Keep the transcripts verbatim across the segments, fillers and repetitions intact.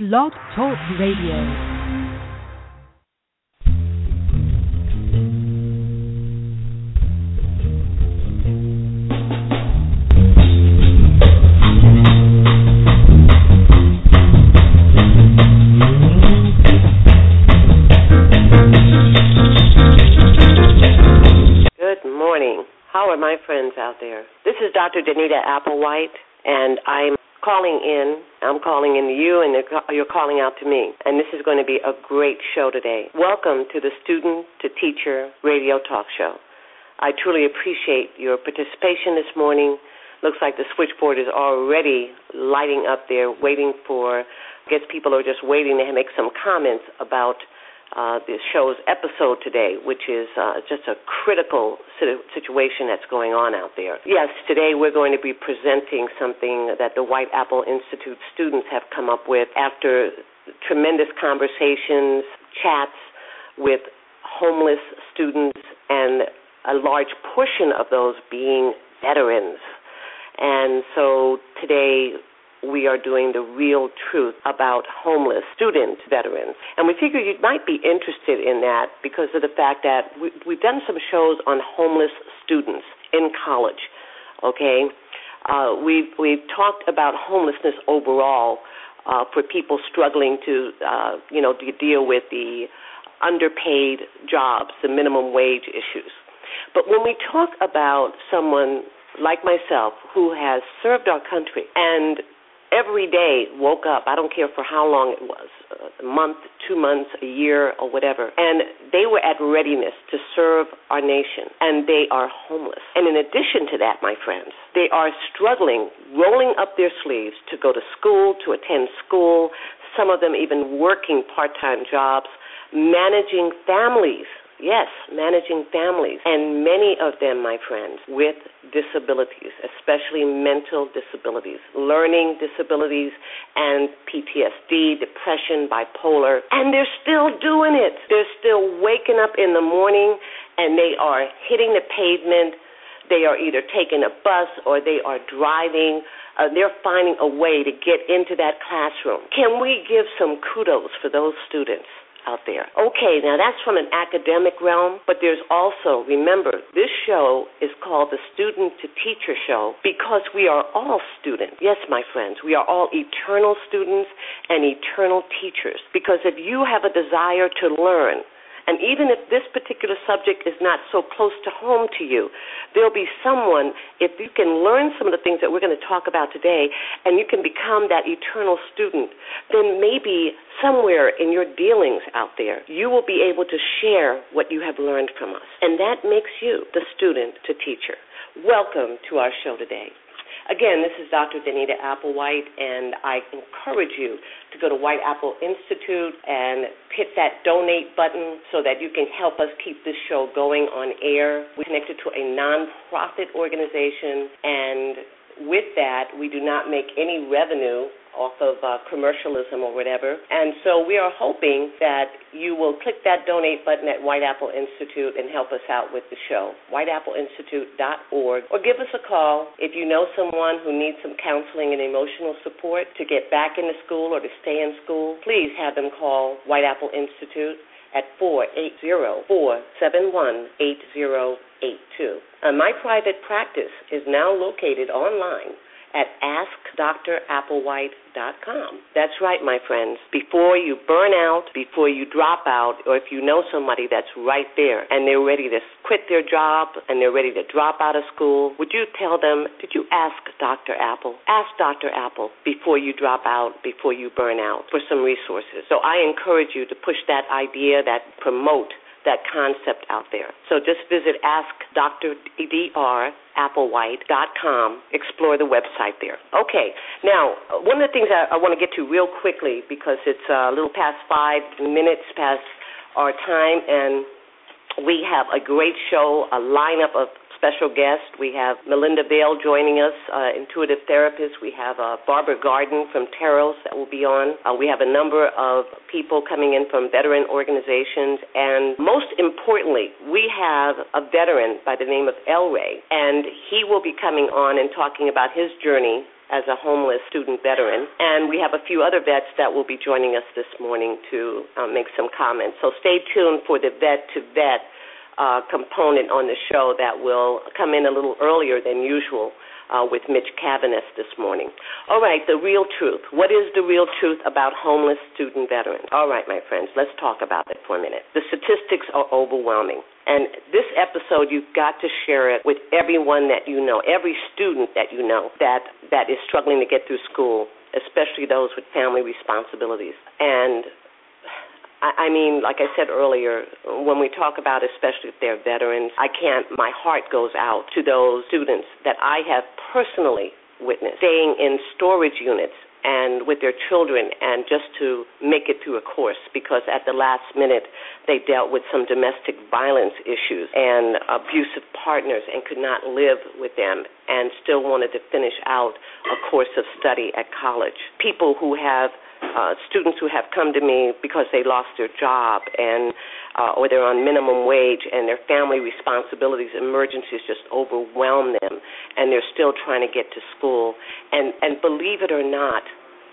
Blog Talk Radio. My friends out there. This is Doctor Danita Applewhite, and I'm calling in. I'm calling in to you, and you're calling out to me. And this is going to be a great show today. Welcome to the Student to Teacher Radio Talk Show. I truly appreciate your participation this morning. Looks like the switchboard is already lighting up there, waiting for, I guess people are just waiting to make some comments about Uh, this show's episode today, which is uh, just a critical situation that's going on out there. Yes, today we're going to be presenting something that the White Apple Institute students have come up with after tremendous conversations, chats with homeless students, and a large portion of those being veterans. And so today we are doing the real truth about homeless student veterans. And we figure you might be interested in that because of the fact that we, we've done some shows on homeless students in college, okay? Uh, we've, we've talked about homelessness overall uh, for people struggling to, uh, you know, to deal with the underpaid jobs, the minimum wage issues. But when we talk about someone like myself who has served our country and every day woke up, I don't care for how long it was, a month, two months, a year, or whatever, and they were at readiness to serve our nation, and they are homeless. And in addition to that, my friends, they are struggling, rolling up their sleeves to go to school, to attend school, some of them even working part-time jobs, managing families. Yes, managing families, and many of them, my friends, with disabilities, especially mental disabilities, learning disabilities, and P T S D, depression, bipolar, and they're still doing it. They're still waking up in the morning, and they are hitting the pavement. They are either taking a bus or they are driving. Uh, they're finding a way to get into that classroom. Can we give some kudos for those students out there? Okay, now that's from an academic realm, but there's also, remember, this show is called the Student to Teacher Show because we are all students. Yes, my friends, we are all eternal students and eternal teachers, because if you have a desire to learn, and even if this particular subject is not so close to home to you, there'll be someone, if you can learn some of the things that we're going to talk about today, and you can become that eternal student, then maybe somewhere in your dealings out there, you will be able to share what you have learned from us. And that makes you the student to teacher. Welcome to our show today. Again, this is Doctor Danita Applewhite, and I encourage you to go to White Apple Institute and hit that donate button so that you can help us keep this show going on air. We're connected to a nonprofit organization, and with that, we do not make any revenue off of uh, commercialism or whatever. And so we are hoping that you will click that donate button at White Apple Institute and help us out with the show, white apple institute dot org, or give us a call if you know someone who needs some counseling and emotional support to get back into school or to stay in school. Please have them call White Apple Institute at four eight zero, four seven one, eight zero eight two. Uh, my private practice is now located online at ask dr applewhite dot com. That's right, my friends. Before you burn out, before you drop out, or if you know somebody that's right there and they're ready to quit their job and they're ready to drop out of school, would you tell them, did you ask Doctor Apple? Ask Doctor Apple before you drop out, before you burn out, for some resources. So I encourage you to push that idea, that promote that concept out there. So just visit ask dr applewhite dot com, explore the website there. Okay, now, one of the things I, I want to get to real quickly, because it's a little past five minutes past our time, and we have a great show, a lineup of special guest. We have Melinda Vale joining us, uh, intuitive therapist. We have uh, Barbara Garden from Terrell's that will be on. Uh, we have a number of people coming in from veteran organizations. And most importantly, we have a veteran by the name of El Ray, and he will be coming on and talking about his journey as a homeless student veteran. And we have a few other vets that will be joining us this morning to uh, make some comments. So stay tuned for the vet to vet uh, component on the show that will come in a little earlier than usual. Uh, with Mitch Cavaniss this morning. All right, the real truth. What is the real truth about homeless student veterans? All right, my friends, let's talk about it for a minute. The statistics are overwhelming. And this episode, you've got to share it with everyone that you know, every student that you know that, that is struggling to get through school, especially those with family responsibilities. And I mean, like I said earlier, when we talk about, especially if they're veterans, I can't, my heart goes out to those students that I have personally witnessed staying in storage units and with their children and just to make it through a course because at the last minute they dealt with some domestic violence issues and abusive partners and could not live with them and still wanted to finish out a course of study at college. People who have Uh, students who have come to me because they lost their job and uh, or they're on minimum wage and their family responsibilities, emergencies just overwhelm them, and they're still trying to get to school. And, and believe it or not,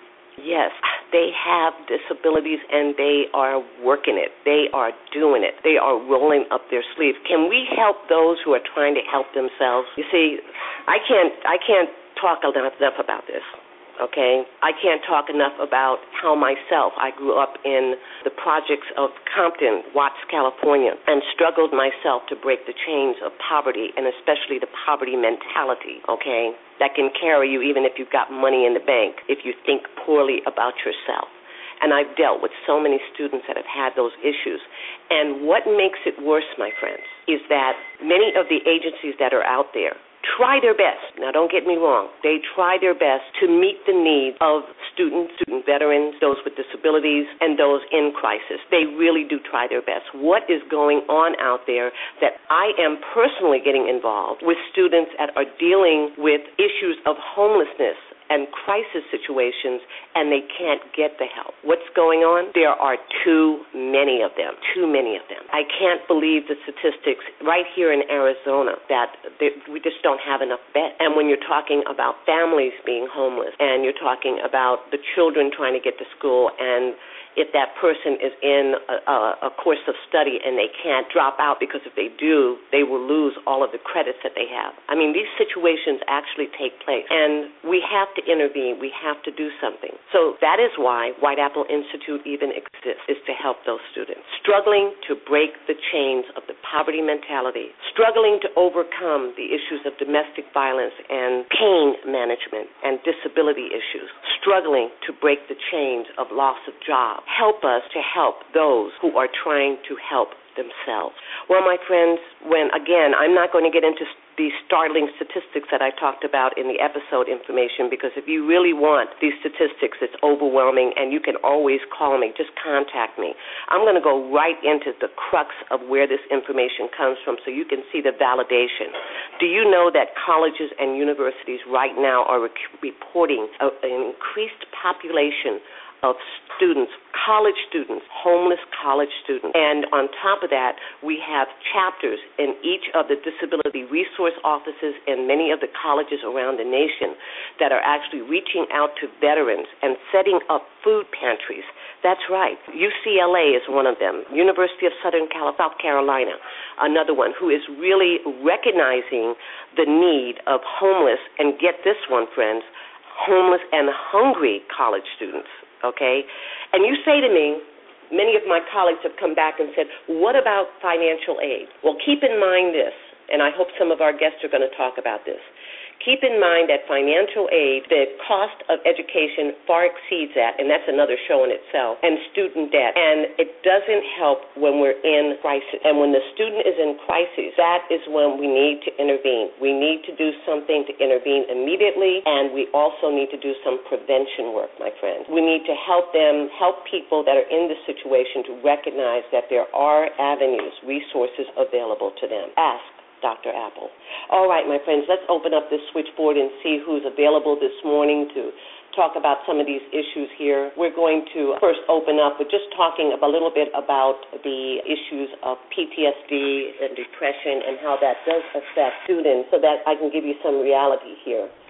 yes, they have disabilities and they are working it. They are doing it. They are rolling up their sleeves. Can we help those who are trying to help themselves? You see, I can't, I can't talk enough, enough about this. Okay, I can't talk enough about how myself, I grew up in the projects of Compton, Watts, California, and struggled myself to break the chains of poverty, and especially the poverty mentality, okay, that can carry you even if you've got money in the bank, if you think poorly about yourself. And I've dealt with so many students that have had those issues. And what makes it worse, my friends, is that many of the agencies that are out there try their best. Now, don't get me wrong. They try their best to meet the needs of students, student veterans, those with disabilities, and those in crisis. They really do try their best. What is going on out there that I am personally getting involved with students that are dealing with issues of homelessness and crisis situations, and they can't get the help. What's going on? There are too many of them, too many of them. I can't believe the statistics right here in Arizona that they, we just don't have enough beds. And when you're talking about families being homeless, and you're talking about the children trying to get to school, and if that person is in a, a, a course of study and they can't drop out because if they do, they will lose all of the credits that they have. I mean, these situations actually take place, and we have to intervene. We have to do something. So that is why White Apple Institute even exists, is to help those students struggling to break the chains of the poverty mentality, struggling to overcome the issues of domestic violence and pain management and disability issues, struggling to break the chains of loss of job. Help us to help those who are trying to help themselves. Well, my friends, when, again, I'm not going to get into these startling statistics that I talked about in the episode information, because if you really want these statistics, it's overwhelming, and you can always call me. Just contact me. I'm going to go right into the crux of where this information comes from so you can see the validation. Do you know that colleges and universities right now are rec- reporting a, an increased population of students, college students, homeless college students. And on top of that, we have chapters in each of the disability resource offices in many of the colleges around the nation that are actually reaching out to veterans and setting up food pantries. That's right. U C L A is one of them. University of Southern Cal- South Carolina, another one, who is really recognizing the need of homeless, and get this one, friends, homeless and hungry college students. Okay? And you say to me, many of my colleagues have come back and said, what about financial aid? Well, keep in mind this, and I hope some of our guests are going to talk about this. Keep in mind that financial aid, the cost of education far exceeds that, and that's another show in itself, and student debt. And it doesn't help when we're in crisis. And when the student is in crisis, that is when we need to intervene. We need to do something to intervene immediately, and we also need to do some prevention work, my friends. We need to help them, help people that are in this situation to recognize that there are avenues, resources available to them. Ask Doctor Apple. All right, my friends, let's open up this switchboard and see who's available this morning to talk about some of these issues here. We're going to first open up with just talking a little bit about the issues of P T S D and depression and how that does affect students, so that I can give you some reality here.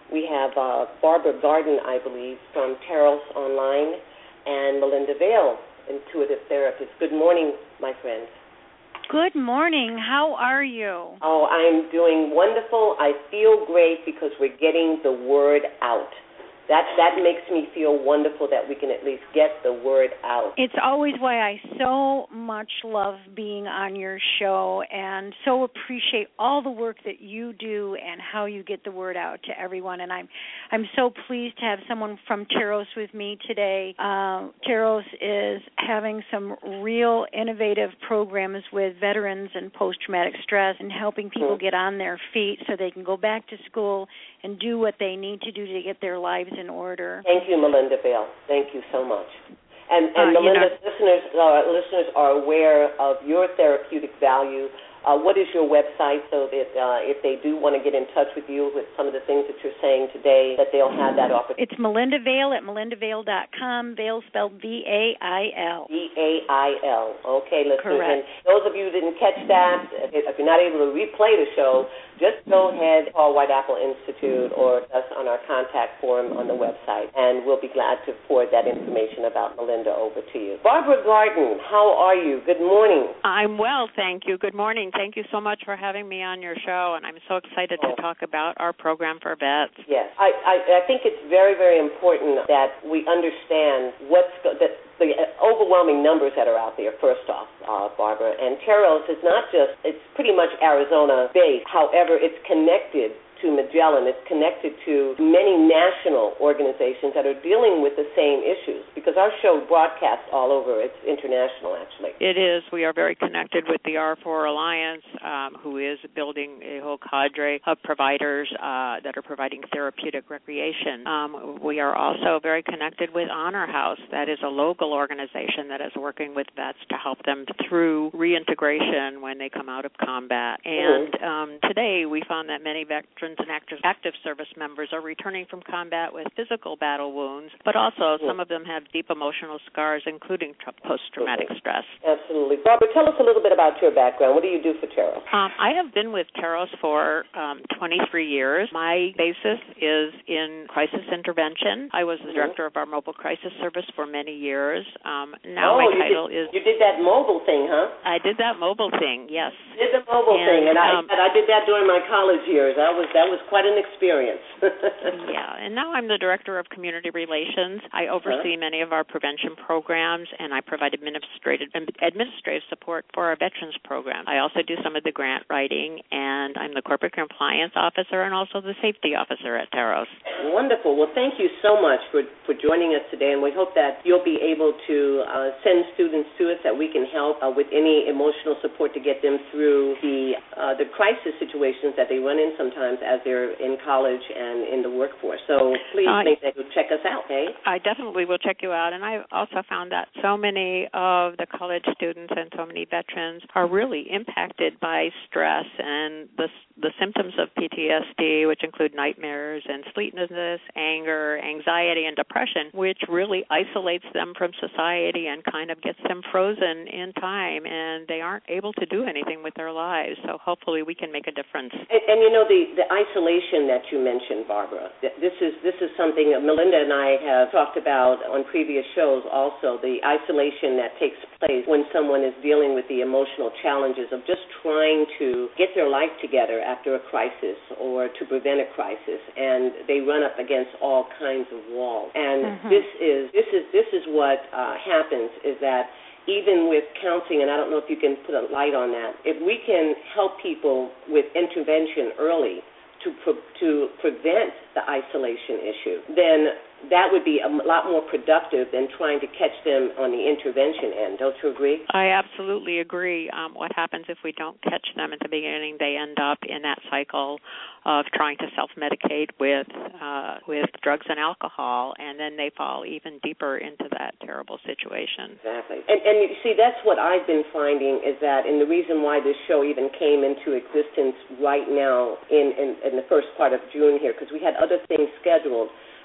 We have uh, Barbara Garden, I believe, from Taros Online, and Melinda Vale, intuitive therapist. Good morning, my friends. Good morning. How are you? Oh, I'm doing wonderful. I feel great because we're getting the word out. That that makes me feel wonderful that we can at least get the word out. It's always why I so much love being on your show and so appreciate all the work that you do and how you get the word out to everyone. And I'm I'm so pleased to have someone from Taros with me today. Uh, Taros is having some real innovative programs with veterans and post-traumatic stress and helping people mm-hmm. get on their feet so they can go back to school and do what they need to do to get their lives in order. Thank you, Melinda Vale. Thank you so much. And, and uh, Melinda, you know, listeners, uh, listeners are aware of your therapeutic value. Uh, what is your website so that uh, if they do want to get in touch with you with some of the things that you're saying today, that they'll have that opportunity? It's Melinda Vale at melinda vale dot com. Vale spelled V A I L. V A I L. Okay, listeners. Correct. And those of you who didn't catch that, if you're not able to replay the show, just go ahead, call White Apple Institute or us on our contact form on the website, and we'll be glad to forward that information about Melinda over to you. Barbara Garden, how are you? Good morning. I'm well, thank you. Good morning. Thank you so much for having me on your show, and I'm so excited oh. to talk about our program for vets. Yes, I, I, I think it's very, very important that we understand what's go- that the overwhelming numbers that are out there, first off, uh, Barbara. And Taros is not just, it's pretty much Arizona-based. However, it's connected to Magellan. It's connected to many national organizations that are dealing with the same issues because our show broadcasts all over. It's international, actually. It is. We are very connected with the R four Alliance, um, who is building a whole cadre of providers uh, that are providing therapeutic recreation. Um, we are also very connected with Honor House. That is a local organization that is working with vets to help them through reintegration when they come out of combat. And mm-hmm. um, today we found that many veterans and active, active service members are returning from combat with physical battle wounds, but also mm-hmm. some of them have deep emotional scars, including tra- post-traumatic mm-hmm. stress. Absolutely. Barbara, tell us a little bit about your background. What do you do for Taros? Um, I have been with Taros for um, twenty-three years. My basis is in crisis intervention. I was the mm-hmm. director of our mobile crisis service for many years. Um, now oh, my title did, is... You did that mobile thing, huh? I did that mobile thing, yes. You did the mobile and, thing, and um, I, I did that during my college years. That was That was quite an experience. Yeah, and now I'm the Director of Community Relations. I oversee huh? many of our prevention programs, and I provide administrative administrative support for our veterans program. I also do some of the grant writing, and I'm the Corporate Compliance Officer and also the Safety Officer at Taros. Wonderful. Well, thank you so much for, for joining us today, and we hope that you'll be able to uh, send students to us that we can help uh, with any emotional support to get them through the uh, the crisis situations that they run in sometimes as they're in college and in the workforce. So please uh, make that you check us out, okay? I definitely will check you out. And I've also found that so many of the college students and so many veterans are really impacted by stress and the the symptoms of P T S D, which include nightmares and sleeplessness, anger, anxiety, and depression, which really isolates them from society and kind of gets them frozen in time, and they aren't able to do anything with their lives. So hopefully we can make a difference. And, and you know, the, the isolation that you mentioned, Barbara, this is this is something Melinda and I have talked about on previous shows also, the isolation that takes place when someone is dealing with the emotional challenges of just trying to get their life together after a crisis or to prevent a crisis, and they run up against all kinds of walls. And mm-hmm. this is this is this is what uh, happens is that even with counseling, and I don't know if you can put a light on that, if we can help people with intervention early to pre- to prevent the isolation issue, then that would be a lot more productive than trying to catch them on the intervention end. Don't you agree? I absolutely agree. Um, what happens if we don't catch them at the beginning? They end up in that cycle of trying to self-medicate with uh, with drugs and alcohol, and then they fall even deeper into that terrible situation. Exactly. And, and you see, that's what I've been finding is that, and the reason why this show even came into existence right now in, in, in the first part of June here, because we had other things scheduled,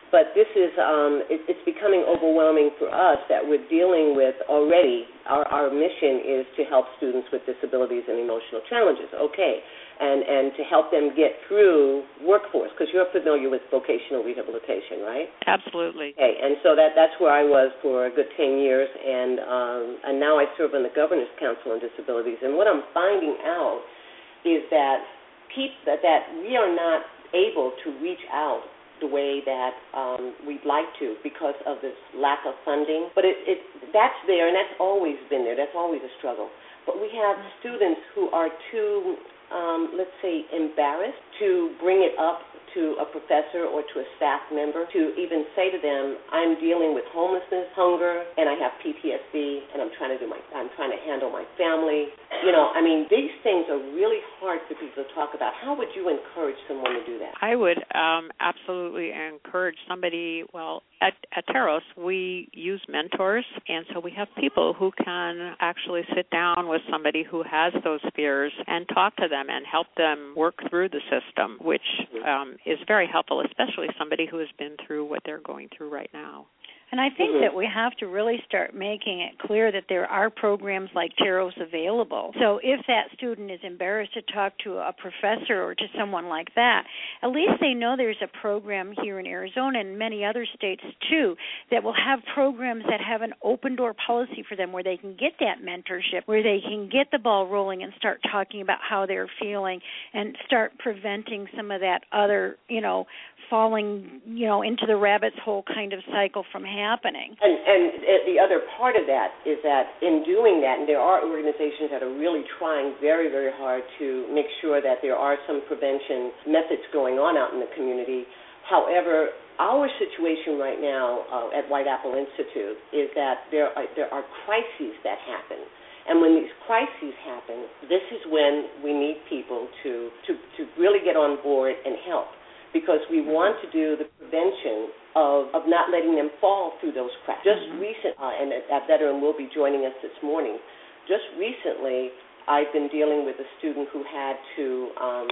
But this is, um, it, it's becoming overwhelming for us that we're dealing with already. Our, our mission is to help students with disabilities and emotional challenges, okay, and, and to help them get through workforce, because you're familiar with vocational rehabilitation, right? Absolutely. Okay, and so that, that's where I was for a good ten years, and, um, and now I serve on the Governor's Council on Disabilities. And what I'm finding out is that, keep, that, that we are not able to reach out the way that um, we'd like to because of this lack of funding. But it, it that's there, and that's always been there. That's always a struggle. But we have students who are too, um, let's say, embarrassed to bring it up to a professor or to a staff member to even say to them, I'm dealing with homelessness, hunger, and I have P T S D, and I'm trying to do my, I'm trying to handle my family. You know, I mean, these things are really hard for people to talk about. How would you encourage someone to do that? I would um, absolutely encourage somebody, well, at, at Teros, we use mentors, and so we have people who can actually sit down with somebody who has those fears and talk to them and help them work through the system, which um, is very helpful, especially somebody who has been through what they're going through right now. And I think mm-hmm. that we have to really start making it clear that there are programs like Teros available. So if that student is embarrassed to talk to a professor or to someone like that, at least they know there's a program here in Arizona and many other states too that will have programs that have an open door policy for them where they can get that mentorship, where they can get the ball rolling and start talking about how they're feeling and start preventing some of that other, you know, falling, you know, into the rabbit's hole kind of cycle from happening. And, and the other part of that is that in doing that, and there are organizations that are really trying very, very hard to make sure that there are some prevention methods going on out in the community. However, our situation right now uh, at White Apple Institute is that there are, there are crises that happen. And when these crises happen, this is when we need people to, to, to really get on board and help, because we want to do the prevention of, of not letting them fall through those cracks. Just mm-hmm. recent, uh, and that veteran will be joining us this morning. Just recently, I've been dealing with a student who had to, um,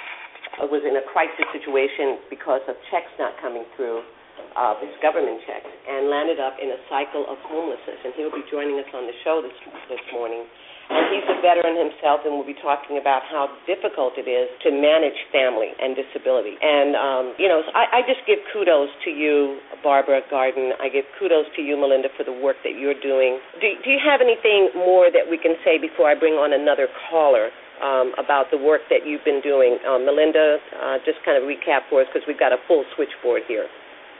was in a crisis situation because of checks not coming through, uh, his government checks, and landed up in a cycle of homelessness. And he'll be joining us on the show this this morning. And he's a veteran himself, and we'll be talking about how difficult it is to manage family and disability. And, um, you know, I, I just give kudos to you, Barbara Garden. I give kudos to you, Melinda, for the work that you're doing. Do, do you have anything more that we can say before I bring on another caller um, about the work that you've been doing? Um, Melinda, uh, just kind of recap for us, because we've got a full switchboard here.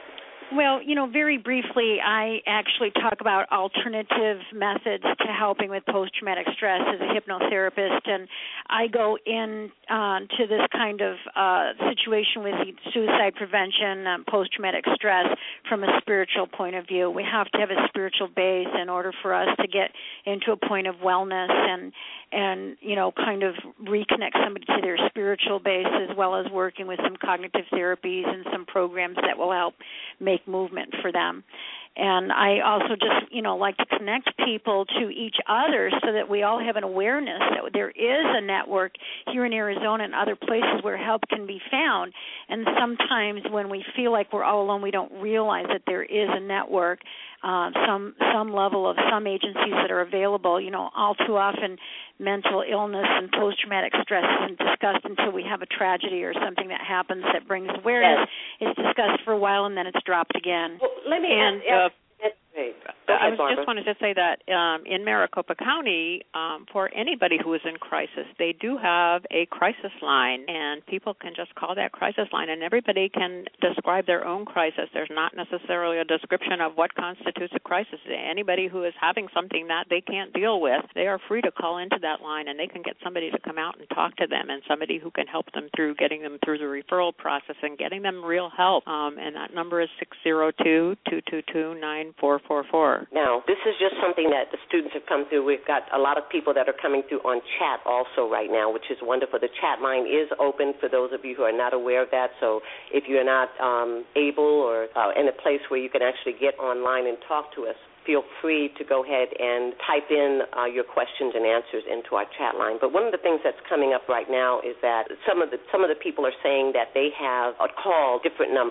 Well, you know, very briefly, I actually talk about alternative methods to helping with post-traumatic stress as a hypnotherapist, and I go in uh, to this kind of uh, situation with suicide prevention, um, post-traumatic stress from a spiritual point of view. We have to have a spiritual base in order for us to get into a point of wellness and, and you know, kind of reconnect somebody to their spiritual base, as well as working with some cognitive therapies and some programs that will help make movement for them. And I also just, you know, like to connect people to each other so that we all have an awareness that there is a network here in Arizona and other places where help can be found. And sometimes when we feel like we're all alone, we don't realize that there is a network, uh, some some level of some agencies that are available. You know, all too often mental illness and post-traumatic stress isn't discussed until we have a tragedy or something that happens that brings awareness. Yes. It's discussed for a while and then it's dropped again. Well, let me and, ask, uh, Go I ahead, was just wanted to say that um, in Maricopa County, um, for anybody who is in crisis, they do have a crisis line, and people can just call that crisis line, and everybody can describe their own crisis. There's not necessarily a description of what constitutes a crisis. Anybody who is having something that they can't deal with, they are free to call into that line, and they can get somebody to come out and talk to them, and somebody who can help them through getting them through the referral process and getting them real help. Um, and that number is six zero two, two two two, nine four four four. Now, this is just something that the students have come through. We've got a lot of people that are coming through on chat also right now, which is wonderful. The chat line is open for those of you who are not aware of that. So if you're not um, able or uh, in a place where you can actually get online and talk to us, feel free to go ahead and type in uh, your questions and answers into our chat line. But one of the things that's coming up right now is that some of the some of the people are saying that they have uh, called different numbers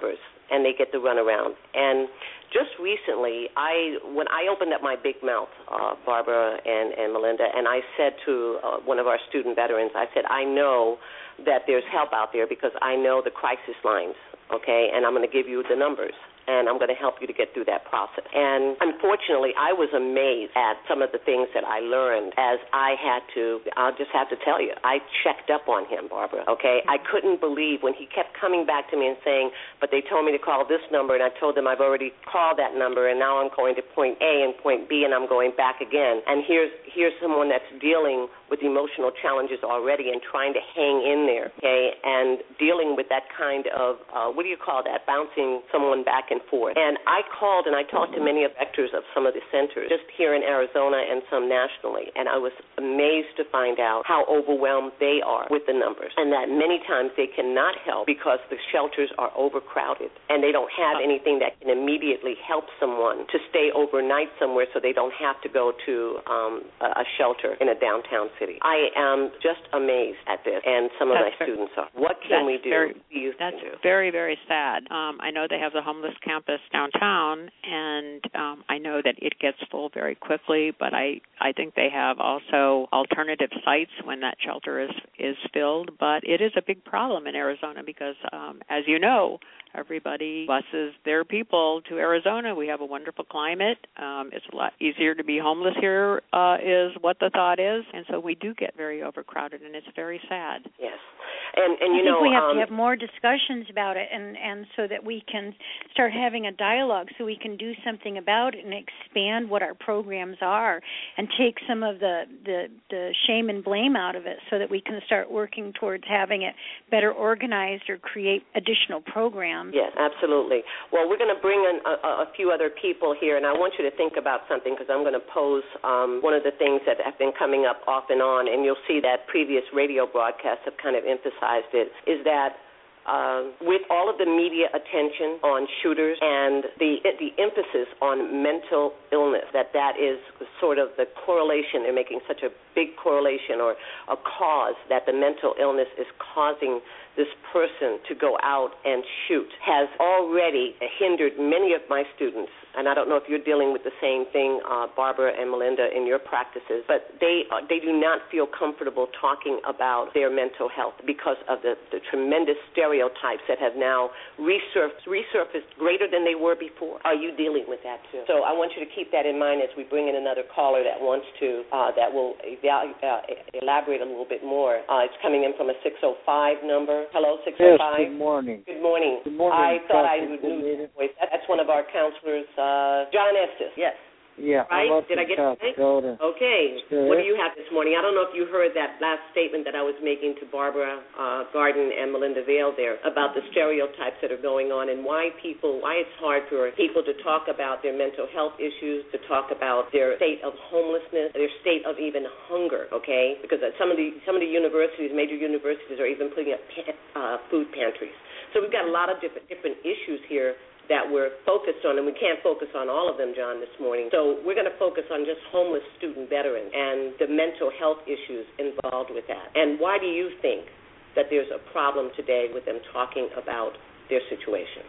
and they get the runaround. And just recently, I when I opened up my big mouth, uh, Barbara and, and Melinda, and I said to uh, one of our student veterans, I said, I know that there's help out there because I know the crisis lines, okay, and I'm going to give you the numbers, and I'm going to help you to get through that process. And unfortunately, I was amazed at some of the things that I learned as I had to, I'll just have to tell you, I checked up on him, Barbara, okay? I couldn't believe when he kept coming back to me and saying, but they told me to call this number, and I told them I've already called that number, and now I'm going to point A and point B, and I'm going back again. And here's here's someone that's dealing with emotional challenges already and trying to hang in there, okay, and dealing with that kind of, uh, what do you call that, bouncing someone back and forth. And I called and I talked to many of the directors of some of the centers, just here in Arizona and some nationally, and I was amazed to find out how overwhelmed they are with the numbers, and that many times they cannot help because the shelters are overcrowded, and they don't have anything that can immediately help someone to stay overnight somewhere so they don't have to go to um, a shelter in a downtown city. I am just amazed at this, and some of that's my very, students are. What can we do? Very, do that's do? very, very sad. Um, I know they have the homeless campus downtown, and um, I know that it gets full very quickly, but I, I think they have also alternative sites when that shelter is, is filled. But it is a big problem in Arizona because, um, as you know, everybody buses their people to Arizona. We have a wonderful climate. Um, it's a lot easier to be homeless here, uh, is what the thought is. And so we do get very overcrowded, and it's very sad. Yes. And, and you I think know, we have um, to have more discussions about it, and, and so that we can start having a dialogue so we can do something about it and expand what our programs are and take some of the, the, the shame and blame out of it so that we can start working towards having it better organized or create additional programs. Yes, absolutely. Well, we're going to bring in a, a few other people here, and I want you to think about something because I'm going to pose um, one of the things that have been coming up off and on, and you'll see that previous radio broadcasts have kind of emphasized it, is that Uh, with all of the media attention on shooters and the the emphasis on mental illness, that that is sort of the correlation. They're making such a big correlation or a cause that the mental illness is causing this person to go out and shoot, has already hindered many of my students. And I don't know if you're dealing with the same thing, uh, Barbara and Melinda, in your practices, but they uh, they do not feel comfortable talking about their mental health because of the, the tremendous stereotypes that have now resurfaced, resurfaced greater than they were before. Are you dealing with that too? So I want you to keep that in mind as we bring in another caller that wants to, uh, that will evalu- uh, elaborate a little bit more. Uh, it's coming in from a six oh five number. Hello, six oh five. Yes, good morning. Good morning. Good morning. I thought I Doctor knew Danita. the voice. That's one of our counselors, uh, John Estes. Yes. Yeah, Right? I'm up Did in I get South it? Dakota. Okay. Good. What do you have this morning? I don't know if you heard that last statement that I was making to Barbara uh, Garden and Melinda Vail there about the stereotypes that are going on and why people, why it's hard for people to talk about their mental health issues, to talk about their state of homelessness, their state of even hunger, okay? Because some of the some of the universities, major universities, are even putting up uh, food pantries. So we've got a lot of different different issues here that we're focused on, and we can't focus on all of them, John, this morning. So we're going to focus on just homeless student veterans and the mental health issues involved with that. And why do you think that there's a problem today with them talking about their situation?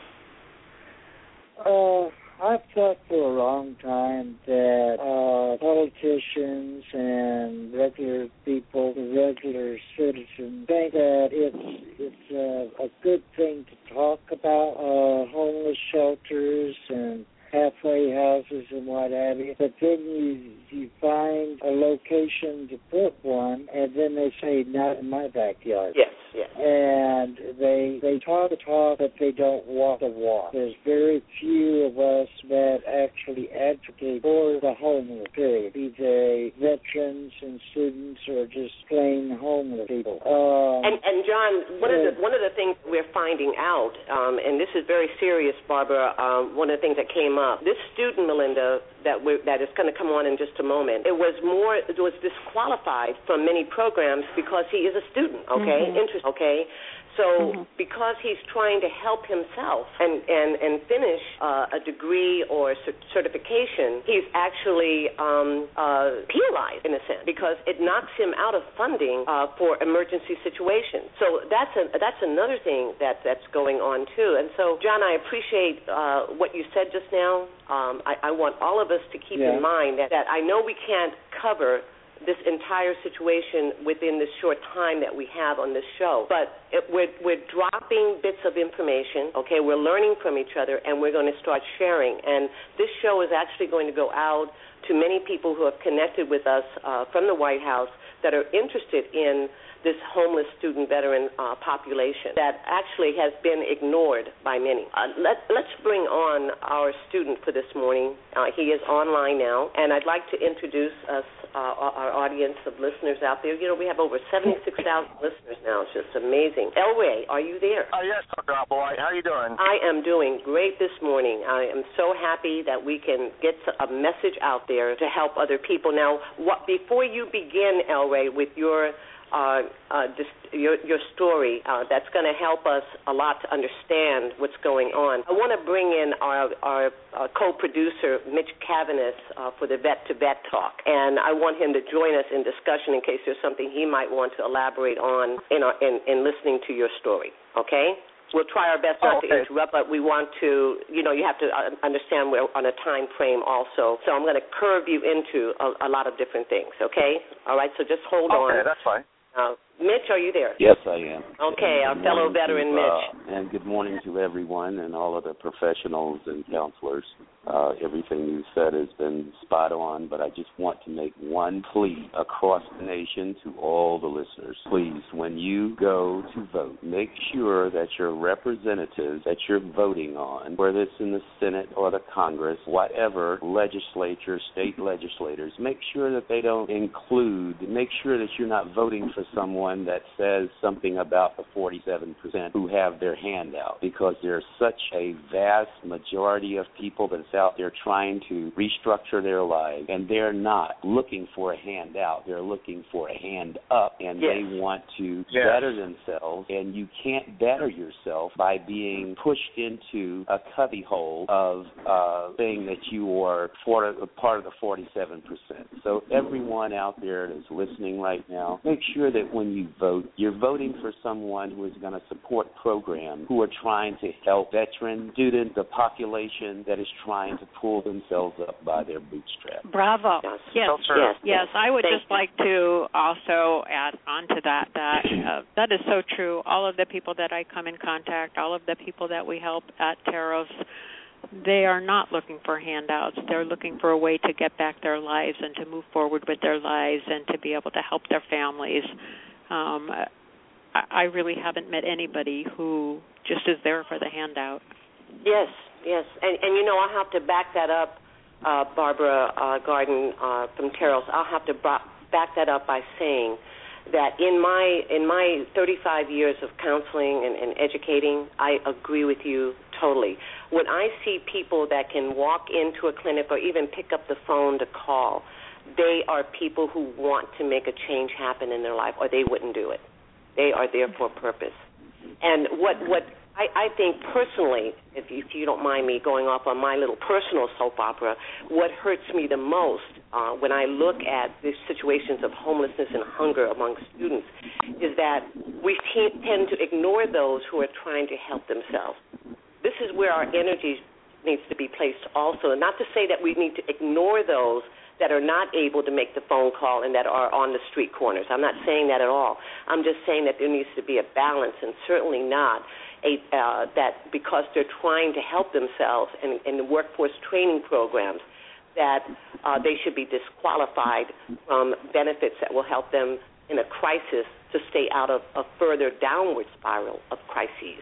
Oh, I've thought for a long time that uh, politicians and regular people, the regular citizens, think that it's it's a, a good thing to talk about uh, homeless shelters and halfway houses and what have you, but then you you find a location to put one, and then they say, not in my backyard. Yes, yes. And they they talk the talk, but they don't walk the walk. There's very few of us that actually advocate for the homeless, period, be they veterans and students or just plain homeless people. Um, and, and, John, one, uh, of the, one of the things we're finding out, um, and this is very serious, Barbara, um, one of the things that came up, this student, Melinda, that we're, that is going to come on in just a moment, it was more, it was disqualified from many programs because he is a student, okay, mm-hmm. interest, okay. So Mm-hmm. because he's trying to help himself and, and, and finish uh, a degree or a certification, he's actually um, uh, penalized in a sense because it knocks him out of funding uh, for emergency situations. So that's a, that's another thing that, that's going on too. And so, John, I appreciate uh, what you said just now. Um, I, I want all of us to keep yeah. in mind that, that I know we can't cover this entire situation within this short time that we have on this show. But it, we're, we're dropping bits of information, okay? We're learning from each other, and we're going to start sharing. And this show is actually going to go out to many people who have connected with us uh, from the White House that are interested in this homeless student veteran uh, population that actually has been ignored by many. Uh, let, let's bring on our student for this morning. Uh, he is online now, and I'd like to introduce us, uh, our audience of listeners out there. You know, we have over seventy-six thousand listeners now. It's just amazing. Elway, are you there? Uh, yes, Doctor Applewhite. How are you doing? I am doing great this morning. I am so happy that we can get a message out there to help other people. Now, what, before you begin, Elway, with your Uh, uh, just your, your story uh, that's going to help us a lot to understand what's going on. I want to bring in our, our uh, co-producer, Mitch Cavanis, uh, for the Vet to Vet Talk, and I want him to join us in discussion in case there's something he might want to elaborate on in, our, in, in listening to your story, okay? We'll try our best not oh, okay. to interrupt, but we want to, you know, you have to understand we're on a time frame also. So I'm going to curve you into a, a lot of different things, okay? All right, so just hold okay, on. Okay, that's fine. Uh, Mitch, are you there? Yes, I am. Okay, our fellow veteran to, Mitch. Uh, and good morning to everyone and all of the professionals and counselors. Uh, everything you said has been spot on, but I just want to make one plea across the nation to all the listeners. Please, when you go to vote, make sure that your representatives that you're voting on, whether it's in the Senate or the Congress, whatever legislature, state legislators, make sure that they don't include, make sure that you're not voting for someone that says something about the forty-seven percent who have their hand out, because there's such a vast majority of people that's out there trying to restructure their lives, and they're not looking for a handout. They're looking for a hand up, and yes. they want to yes. better themselves, and you can't better yourself by being pushed into a cubbyhole of uh, saying that you are for, part of the forty-seven percent. So everyone out there that's listening right now, make sure that when you vote, you're voting for someone who is going to support programs who are trying to help veterans, students, the population that is trying to pull themselves up by their bootstraps. Bravo. Yes. Yes. So true. Yes. Yes, I would Thank just like to also add on to that that uh, that is so true. All of the people that I come in contact, all of the people that we help at Teros, they are not looking for handouts. They're looking for a way to get back their lives and to move forward with their lives and to be able to help their families. Um, I, I really haven't met anybody who just is there for the handout. Yes, yes. And, and you know, I'll have to back that up, uh, Barbara uh, Garden uh, from Teros. I'll have to b- back that up by saying that in my in my thirty-five years of counseling and, and educating, I agree with you totally. When I see people that can walk into a clinic or even pick up the phone to call, they are people who want to make a change happen in their life, or they wouldn't do it. They are there for a purpose. And what what I, I think personally, if you, if you don't mind me going off on my little personal soap opera, what hurts me the most uh, when I look at the situations of homelessness and hunger among students is that we t- tend to ignore those who are trying to help themselves. This is where our energy needs to be placed also. Not to say that we need to ignore those that are not able to make the phone call and that are on the street corners. I'm not saying that at all. I'm just saying that there needs to be a balance, and certainly not a, uh, that because they're trying to help themselves in, in the workforce training programs, that uh, they should be disqualified from benefits that will help them in a crisis to stay out of a further downward spiral of crises.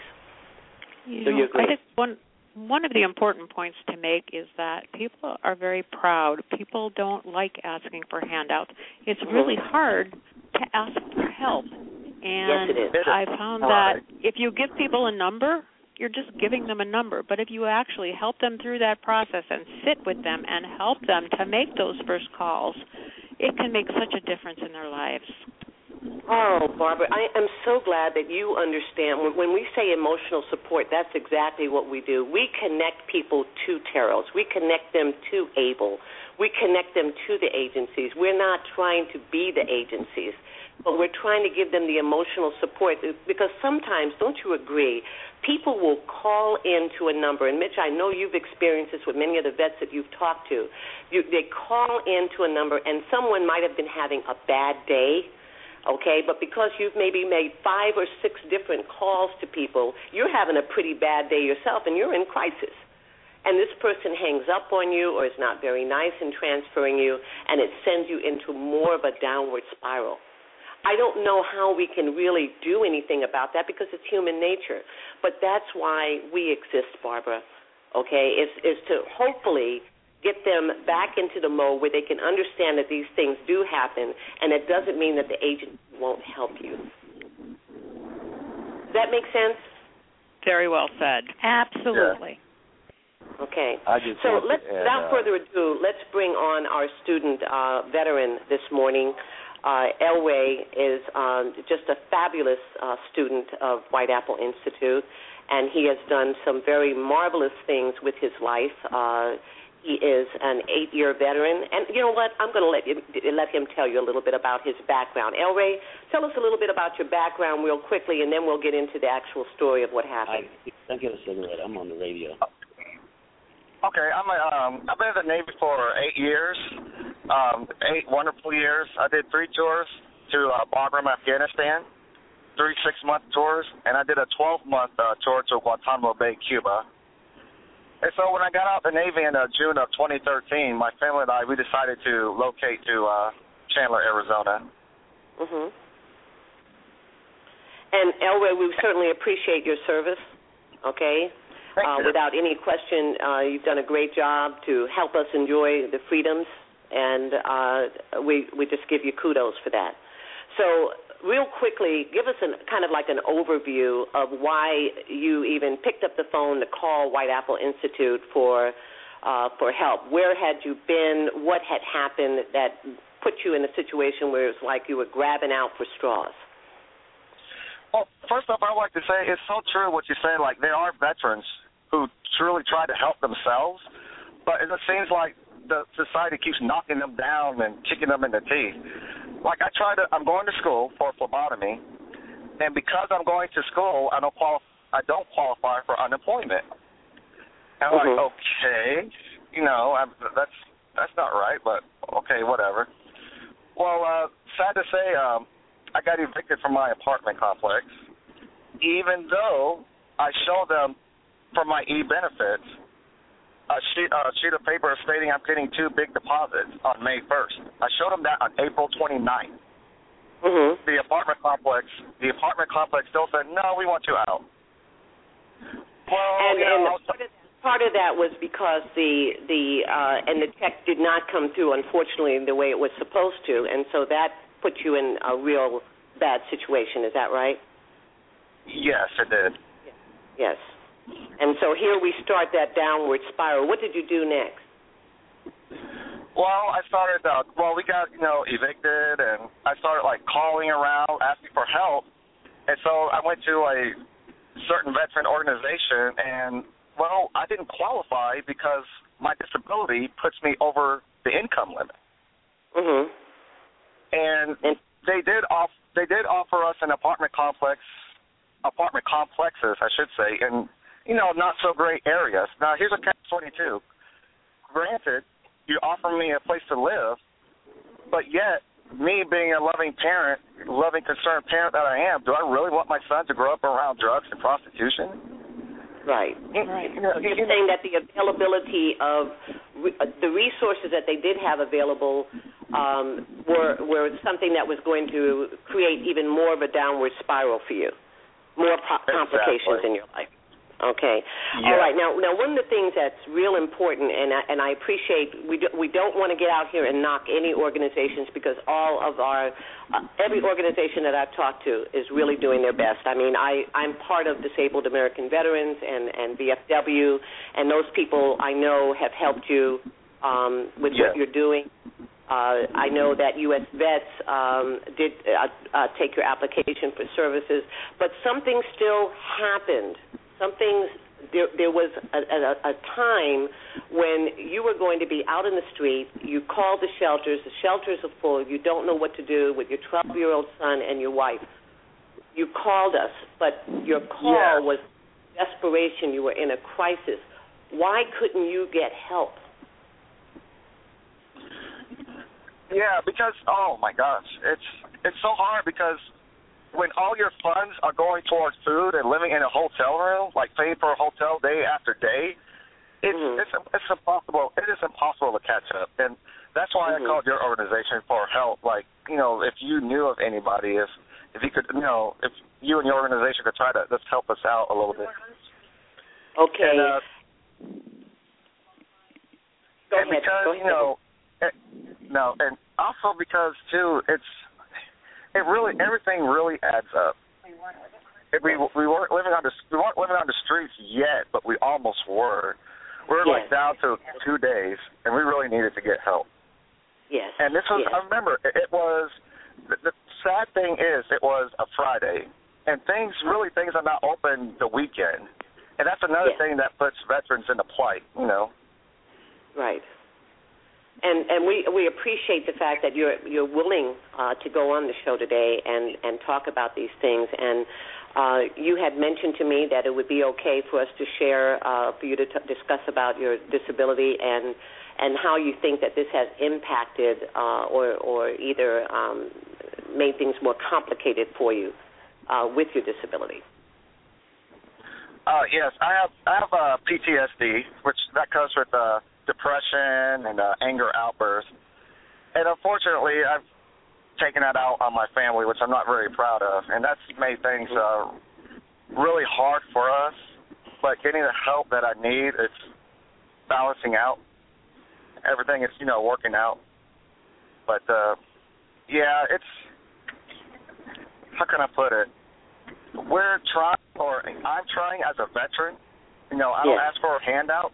You So know, you agree? I think one one of the important points to make is that people are very proud. People don't like asking for handouts. It's really hard to ask for help. And Yes, it is. I found that if you give people a number, you're just giving them a number. But if you actually help them through that process and sit with them and help them to make those first calls, it can make such a difference in their lives. Oh, Barbara, I am so glad that you understand. When, when we say emotional support, that's exactly what we do. We connect people to Teros. We connect them to ABLE. We connect them to the agencies. We're not trying to be the agencies, but we're trying to give them the emotional support, because sometimes, don't you agree, people will call into a number, and Mitch, I know you've experienced this with many of the vets that you've talked to. You, they call into a number, and someone might have been having a bad day, okay, but because you've maybe made five or six different calls to people, you're having a pretty bad day yourself, and you're in crisis. And this person hangs up on you or is not very nice in transferring you, and it sends you into more of a downward spiral. I don't know how we can really do anything about that, because it's human nature. But that's why we exist, Barbara, okay, is, is to hopefully get them back into the mode where they can understand that these things do happen, and it doesn't mean that the agent won't help you. Does that make sense? Very well said. Absolutely. Yeah. Okay. I just so want let's, to add, without uh, further ado, let's bring on our student uh, veteran this morning. Uh, Elway is um, just a fabulous uh, student of White Apple Institute, and he has done some very marvelous things with his life. Uh, he is an eight-year veteran, and you know what? I'm going to let you, let him tell you a little bit about his background. Elway, tell us a little bit about your background real quickly, and then we'll get into the actual story of what happened. I, don't get a cigarette. I'm on the radio. Okay, I'm a, um, I've been in the Navy for eight years, um, eight wonderful years. I did three tours to uh, Bagram, Afghanistan, three six-month tours, and I did a twelve-month uh, tour to Guantanamo Bay, Cuba. And so when I got out of the Navy in uh, June of twenty thirteen, my family and I, we decided to locate to uh, Chandler, Arizona. Mm-hmm. And Elway, we certainly appreciate your service, okay? Uh, without any question, uh, you've done a great job to help us enjoy the freedoms, and uh, we we just give you kudos for that. So real quickly, give us an, kind of like an overview of why you even picked up the phone to call White Apple Institute for uh, for help. Where had you been? What had happened that put you in a situation where it was like you were grabbing out for straws? Well, first off, I'd like to say it's so true what you say. Like, there are veterans who truly try to help themselves, but it seems like the society keeps knocking them down and kicking them in the teeth. Like, I try to, I'm going to school for phlebotomy, and because I'm going to school, I don't qualify, I don't qualify for unemployment. And I'm mm-hmm. like, okay, you know, I'm, that's that's not right, but okay, whatever. Well, uh, sad to say, um, I got evicted from my apartment complex, even though I showed them for my e-benefits a sheet, a sheet of paper stating I'm getting two big deposits on May first. I showed them that on April twenty-ninth. Mm-hmm. The apartment complex, the apartment complex still said, no, we want you out. Well, and, you know, and part, of, part of that was because the the uh, and the check did not come through, unfortunately, the way it was supposed to, and so that put you in a real bad situation. Is that right? Yes, it did. Yes. And so here we start that downward spiral. What did you do next? Well, I started, uh, well, we got, you know, evicted, and I started, like, calling around, asking for help. And so I went to a certain veteran organization, and, well, I didn't qualify because my disability puts me over the income limit. Mm-hmm. And they did off, they did offer us an apartment complex, apartment complexes, I should say, in, you know, not so great areas. Now, here's a catch twenty-two. Granted, you offer me a place to live, but yet, me being a loving parent, loving, concerned parent that I am, do I really want my son to grow up around drugs and prostitution? Right. Right. You know, you're saying that the availability of re- the resources that they did have available um, were were something that was going to create even more of a downward spiral for you, more pro- complications exactly. in your life. Okay. Yeah. All right. Now, now, one of the things that's real important, and I, and I appreciate, we do, we don't want to get out here and knock any organizations, because all of our, uh, every organization that I've talked to is really doing their best. I mean, I, I'm part of Disabled American Veterans and, and V F W, and those people I know have helped you um, with yeah. what you're doing. Uh, I know that U S Vets um, did uh, uh, take your application for services, but something still happened. Something there, there was a, a, a time when you were going to be out in the street. You called the shelters. The shelters are full. You don't know what to do with your twelve-year-old son and your wife. You called us, but your call yeah. was desperation. You were in a crisis. Why couldn't you get help? Yeah, because, oh, my gosh, it's it's so hard because when all your funds are going towards food and living in a hotel room, like paying for a hotel day after day, it's mm-hmm. it's it's impossible. It is impossible to catch up, and that's why mm-hmm. I called your organization for help. Like, you know, if you knew of anybody, if if you could, you know, if you and your organization could try to just help us out a little bit. Okay. And, uh, Go and ahead. because, Go ahead. you know, it, no, and also because too, it's it really everything really adds up. It, we we weren't living on the we weren't living on the streets yet, but we almost were. We were yes. like down to two days, and we really needed to get help. Yes. And this was yes. I remember it, it was the, the sad thing is it was a Friday, and things really things are not open the weekend, and that's another yes. thing that puts veterans in a plight, you know. Right. And and we we appreciate the fact that you're you're willing uh, to go on the show today and, and talk about these things. And uh, you had mentioned to me that it would be okay for us to share, uh, for you to t- discuss about your disability and and how you think that this has impacted uh, or or either um, made things more complicated for you uh, with your disability. Uh, yes, I have I have uh, P T S D, which that comes with uh, depression and uh, anger outbursts, and unfortunately, I've taken that out on my family, which I'm not very proud of, and that's made things uh, really hard for us. But getting the help that I need, it's balancing out. Everything is, you know, working out. But uh, yeah, it's how can I put it? We're trying, or I'm trying as a veteran. You know, I don't yes. ask for handouts.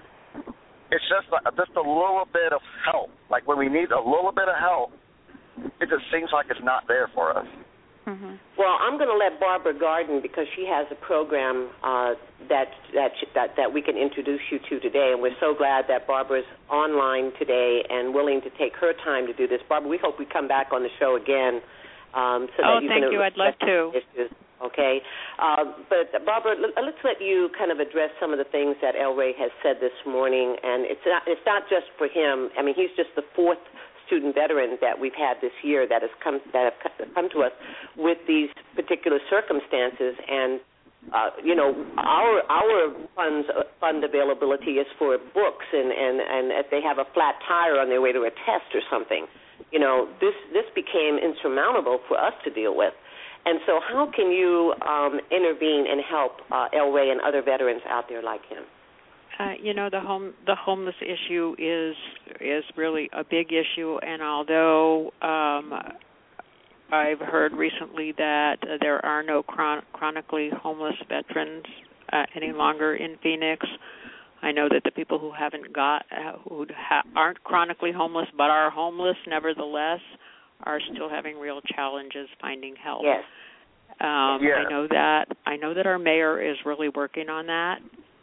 It's just like, just a little bit of help. Like when we need a little bit of help, it just seems like it's not there for us. Mm-hmm. Well, I'm going to let Barbara Garden, because she has a program uh, that, that that that we can introduce you to today, and we're so glad that Barbara's online today and willing to take her time to do this. Barbara, we hope we come back on the show again. Um, so oh, that you thank can you. I'd love to. Issues. Okay. Uh, but, Barbara, let's let you kind of address some of the things that El Rey has said this morning. And it's not, it's not just for him. I mean, he's just the fourth student veteran that we've had this year that has come that have come to us with these particular circumstances. And, uh, you know, our our funds fund availability is for books, and, and, and if they have a flat tire on their way to a test or something. You know, this, this became insurmountable for us to deal with. And so how can you um, intervene and help uh, El Rey and other veterans out there like him? Uh, you know, the home the homeless issue is is really a big issue, and although um, I've heard recently that uh, there are no chron- chronically homeless veterans uh, any longer in Phoenix, I know that the people who haven't got uh, who ha- aren't chronically homeless but are homeless, nevertheless, are still having real challenges finding help. Yes. Um, yeah. I know that I know that our mayor is really working on that,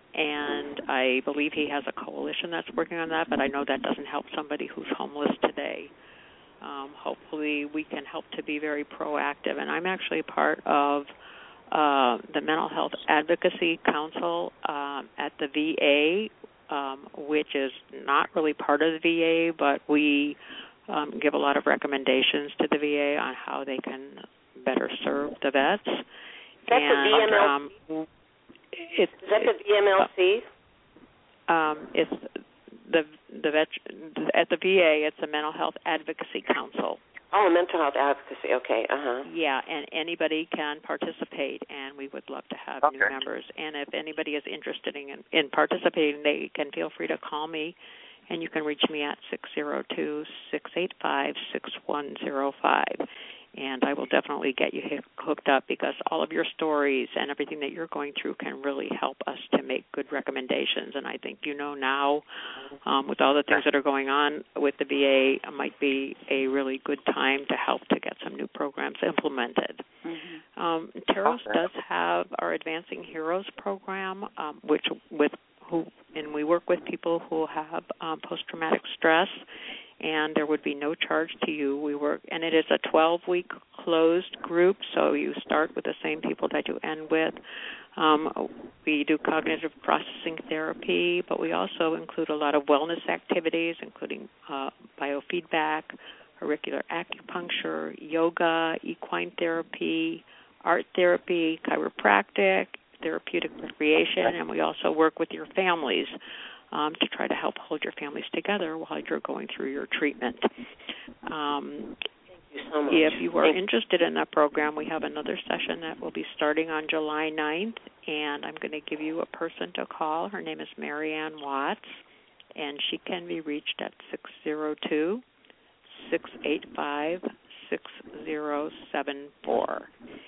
and I believe he has a coalition that's working on that, but I know that doesn't help somebody who's homeless today. Um, hopefully we can help to be very proactive, and I'm actually part of uh, the Mental Health Advocacy Council um, at the V A, um, which is not really part of the V A, but we Um, give a lot of recommendations to the V A on how they can better serve the vets. That's and, the V M L C? Um, it, Is that the V M L C? Uh, um, it's the the vet at the V A. It's the Mental Health Advocacy Council. Oh, mental health advocacy. Okay. Uh huh. Yeah, and anybody can participate, and we would love to have okay. new members. And if anybody is interested in in participating, they can feel free to call me. And you can reach me at six zero two, six eight five, six one zero five. and I will definitely get you hooked up because all of your stories and everything that you're going through can really help us to make good recommendations. And I think you know now, um, with all the things that are going on with the V A, it might be a really good time to help to get some new programs implemented. Mm-hmm. Um, Teros does have our Advancing Heroes program, um, which with who and we work with people who have um, post-traumatic stress, and there would be no charge to you. We work, and it is a twelve-week closed group, so you start with the same people that you end with. Um, we do cognitive processing therapy, but we also include a lot of wellness activities, including uh, biofeedback, auricular acupuncture, yoga, equine therapy, art therapy, chiropractic, therapeutic recreation, and we also work with your families um, to try to help hold your families together while you're going through your treatment. Um, Thank you so much. If you are Thank interested in that program, we have another session that will be starting on July ninth, and I'm going to give you a person to call. Her name is Marianne Watts, and she can be reached at six zero two, six eight five, six zero seven four.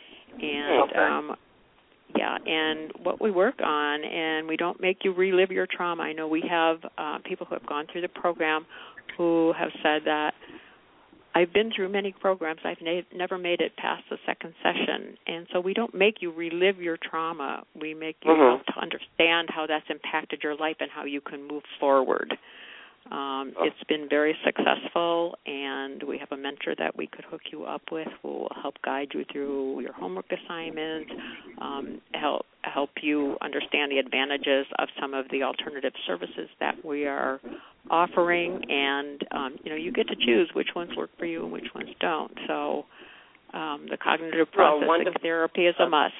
And okay. um, Yeah, and what we work on, and we don't make you relive your trauma. I know we have uh, people who have gone through the program who have said that, I've been through many programs, I've na- never made it past the second session. And so we don't make you relive your trauma. We make you mm-hmm. help to understand how that's impacted your life and how you can move forward. Um, oh. It's been very successful, and we have a mentor that we could hook you up with who will help guide you through your homework assignments, um, help help you understand the advantages of some of the alternative services that we are offering, and um, you know you get to choose which ones work for you and which ones don't. So um, the cognitive processing well, therapy is a must.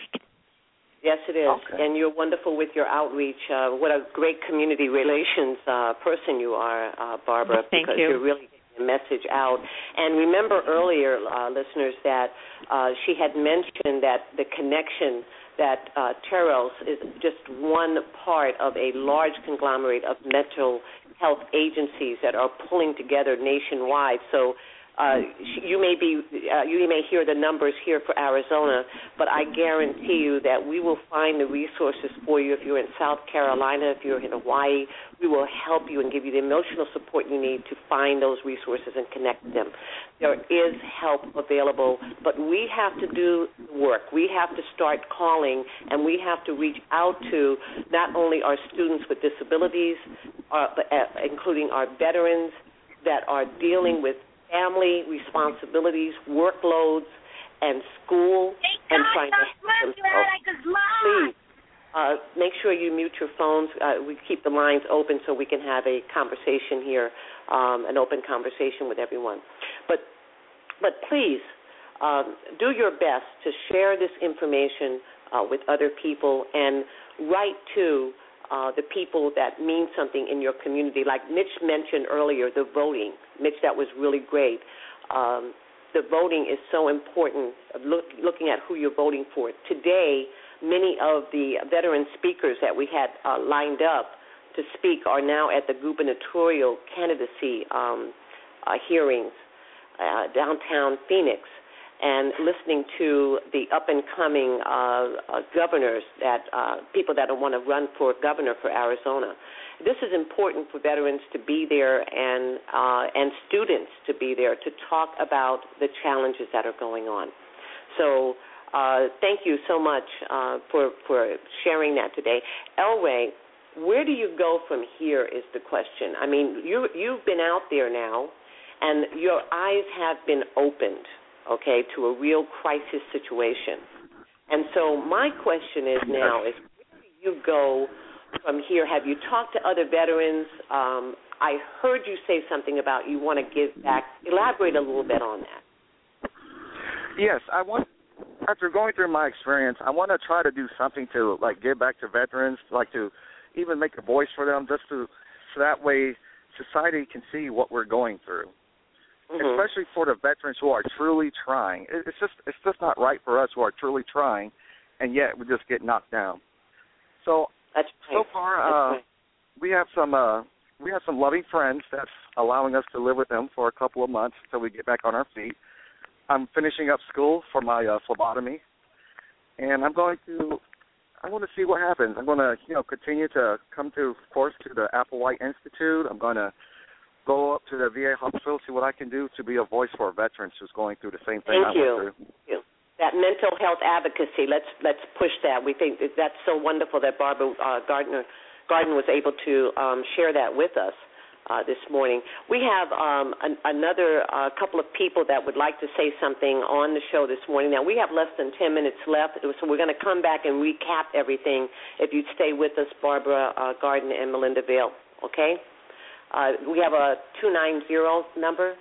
Yes, it is, okay. and you're wonderful with your outreach. Uh, what a great community relations uh, person you are, uh, Barbara, Thank because you. you're really getting the message out. And remember earlier, uh, listeners, that uh, she had mentioned that the connection that uh, Teros is just one part of a large conglomerate of mental health agencies that are pulling together nationwide. So Uh, you may be, uh, you may hear the numbers here for Arizona, but I guarantee you that we will find the resources for you. If you're in South Carolina, if you're in Hawaii, we will help you and give you the emotional support you need to find those resources and connect them. There is help available, but we have to do the work. We have to start calling, and we have to reach out to not only our students with disabilities, uh, but, uh, including our veterans that are dealing with family responsibilities, workloads, and school, and trying to help themselves. Please uh, make sure you mute your phones. Uh, we keep the lines open so we can have a conversation here, um, an open conversation with everyone. But, but please um, do your best to share this information uh, with other people and write to Uh, the people that mean something in your community. Like Mitch mentioned earlier, the voting. Mitch, that was really great. Um, the voting is so important, look, looking at who you're voting for. Today, many of the veteran speakers that we had uh, lined up to speak are now at the gubernatorial candidacy um, uh, hearings uh, downtown Phoenix, and listening to the up-and-coming uh, uh, governors, that uh, people that want to run for governor for Arizona. This is important for veterans to be there and uh, and students to be there to talk about the challenges that are going on. So uh, thank you so much uh, for, for sharing that today. Elway, where do you go from here is the question. I mean, you, you've been out there now, and your eyes have been opened, okay, to a real crisis situation. And so my question is now is, where do you go from here? Have you talked to other veterans? Um, I heard you say something about you want to give back. Elaborate a little bit on that. Yes, I want, after going through my experience, I want to try to do something to, like, give back to veterans, like to even make a voice for them, just to, so that way society can see what we're going through. Mm-hmm. Especially for the veterans who are truly trying. It's just it's just not right for us who are truly trying, and yet we just get knocked down. So That's right. so far, That's uh, right. we have some uh, we have some loving friends that's allowing us to live with them for a couple of months until we get back on our feet. I'm finishing up school for my uh, phlebotomy, and I'm going to. I want to see what happens. I'm going to, you know, continue to come to, of course, to the Applewhite Institute. I'm going to go up to the V A hospital, see what I can do to be a voice for veterans who's going through the same thing Thank I you. went through. Thank you. That mental health advocacy, let's let's push that. We think that's so wonderful that Barbara uh, Gardner Garden was able to um, share that with us uh, this morning. We have um, an, another uh, couple of people that would like to say something on the show this morning. Now, we have less than ten minutes left, so we're going to come back and recap everything if you'd stay with us, Barbara uh, Garden and Melinda Vale, okay? Uh, we have a two nine zero number.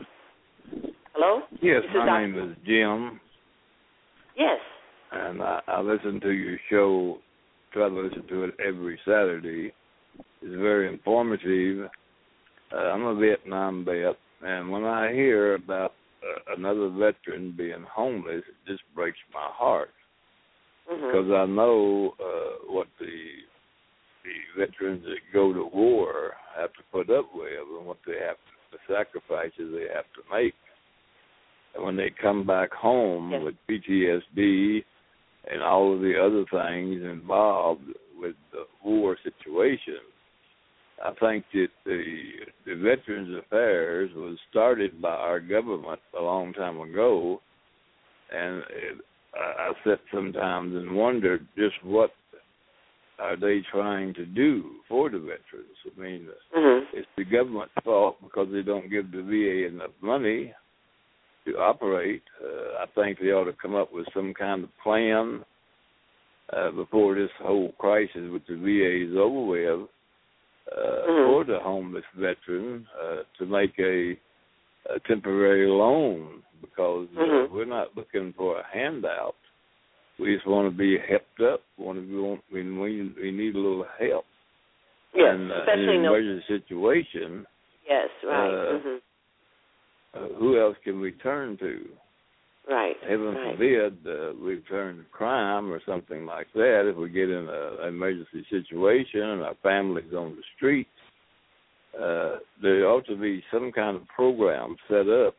Hello? Yes, this my is name is Jim. Yes. And I, I listen to your show, try to listen to it every Saturday. It's very informative. Uh, I'm a Vietnam vet, and when I hear about uh, another veteran being homeless, it just breaks my heart. Mm-hmm. Because I know uh, what the the veterans that go to war have to put up with and what they have to, the sacrifices they have to make. And when they come back home yes. with P T S D and all of the other things involved with the war situation, I think that the, the Veterans Affairs was started by our government a long time ago, and it, I, I sit sometimes and wonder just what are they trying to do for the veterans. I mean, mm-hmm. it's the government's fault because they don't give the V A enough money to operate. Uh, I think they ought to come up with some kind of plan uh, before this whole crisis with the V A is over with uh, mm-hmm. for the homeless veteran uh, to make a, a temporary loan because mm-hmm. uh, we're not looking for a handout. We just want to be helped up. We want to be, want, we, we, we need a little help. Yes, and, uh, especially in an no- emergency situation. Yes, right. Uh, mm-hmm. Uh, who else can we turn to? Right. Heaven right. forbid uh, we turn to crime or something like that. If we get in a, an emergency situation and our family's on the street, uh, there ought to be some kind of program set up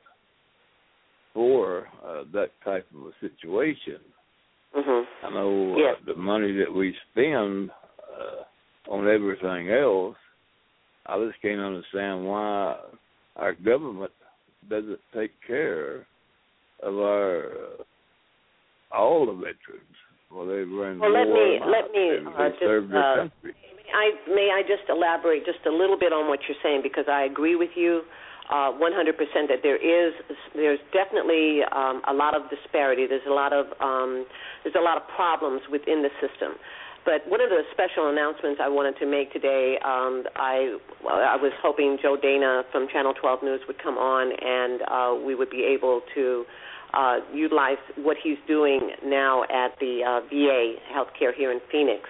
for uh, that type of a situation. Mm-hmm. I know yes. uh, the money that we spend uh, on everything else, I just can't understand why our government doesn't take care of our uh, all the veterans. Well, they were in well, war. let me and let me they uh, just served their uh, country. I may I just elaborate just a little bit on what you're saying because I agree with you uh, one hundred percent that there is there's definitely um, a lot of disparity. There's a lot of um, there's a lot of problems within the system. But one of the special announcements I wanted to make today, um, I I was hoping Joe Dana from Channel twelve News would come on and uh, we would be able to uh, utilize what he's doing now at the uh, V A healthcare here in Phoenix.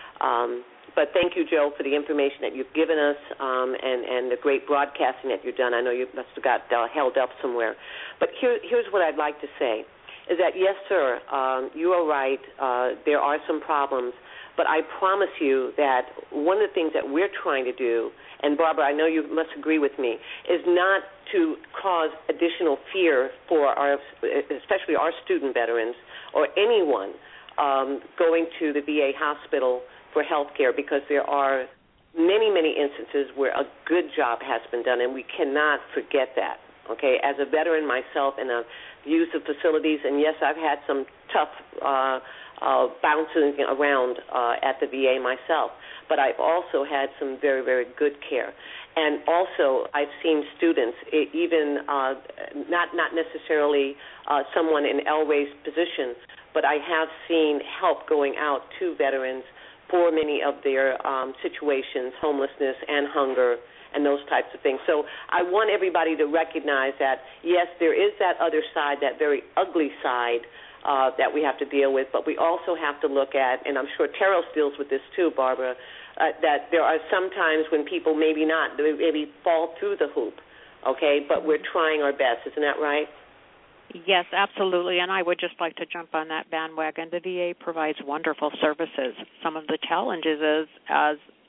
Um, but thank you, Joe, for the information that you've given us um, and, and the great broadcasting that you've done. I know you must have got uh, held up somewhere. But here, here's what I'd like to say, is that, yes, sir, um, you are right. Uh, there are some problems. But I promise you that one of the things that we're trying to do, and Barbara, I know you must agree with me, is not to cause additional fear for our, especially our student veterans or anyone um, going to the V A hospital for health care, because there are many, many instances where a good job has been done, and we cannot forget that. Okay, as a veteran myself and a use of facilities, and yes, I've had some tough uh, uh, bouncing around uh, at the V A myself, but I've also had some very, very good care. And also, I've seen students, even uh, not not necessarily uh, someone in L-Ray's position, but I have seen help going out to veterans for many of their um, situations, homelessness and hunger, and those types of things. So I want everybody to recognize that, yes, there is that other side, that very ugly side uh, that we have to deal with, but we also have to look at, and I'm sure Teros deals with this too, Barbara, uh, that there are some times when people maybe not, they maybe fall through the hoop, okay, but we're trying our best. Isn't that right? Yes, absolutely, and I would just like to jump on that bandwagon. The V A provides wonderful services. Some of the challenges is, as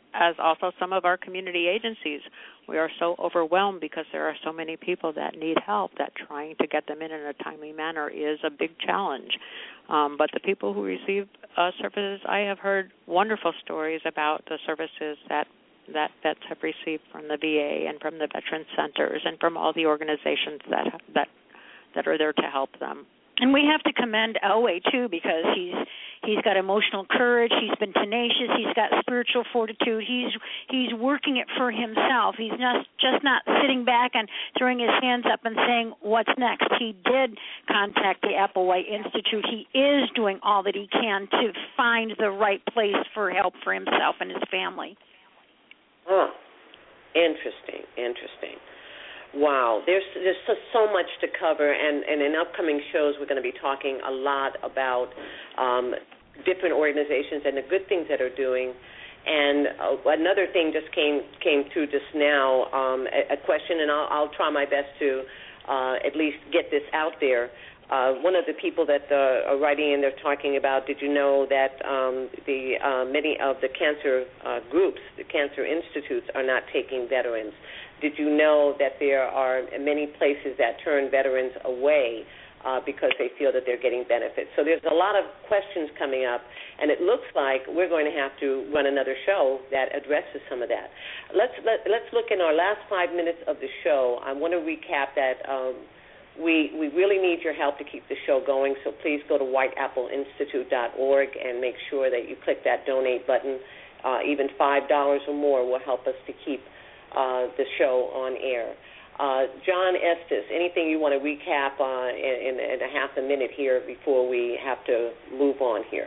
as also some of our community agencies, we are so overwhelmed because there are so many people that need help that trying to get them in in a timely manner is a big challenge. Um, but the people who receive uh, services, I have heard wonderful stories about the services that that vets have received from the V A and from the Veterans Centers and from all the organizations that that that are there to help them. And we have to commend Elway, too, because he's he's got emotional courage, he's been tenacious, he's got spiritual fortitude, he's he's working it for himself. He's not just not sitting back and throwing his hands up and saying, what's next? He did contact the Applewhite Institute. He is doing all that he can to find the right place for help for himself and his family. Oh, interesting, interesting. Wow, there's there's so, so much to cover, and, and in upcoming shows we're going to be talking a lot about um, different organizations and the good things that are doing. And uh, another thing just came came through just now, um, a, a question, and I'll, I'll try my best to uh, at least get this out there. Uh, one of the people that uh, are writing in, they're talking about, did you know that um, the uh, many of the cancer uh, groups, the cancer institutes, are not taking veterans? Did you know that there are many places that turn veterans away uh, because they feel that they're getting benefits? So there's a lot of questions coming up, and it looks like we're going to have to run another show that addresses some of that. Let's let, let's look in our last five minutes of the show. I want to recap that um, we we really need your help to keep the show going, so please go to white apple institute dot org and make sure that you click that donate button. Uh, even five dollars or more will help us to keep Uh, the show on air. Uh, John Estes, anything you want to recap uh, in, in a half a minute here before we have to move on here?